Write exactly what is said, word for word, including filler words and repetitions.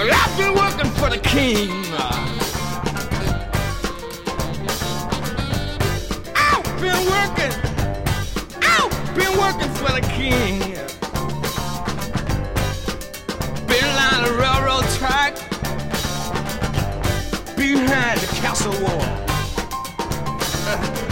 Well, I've been working for the king. I've been working. I've been working for the king. Been on the railroad track behind the castle wall.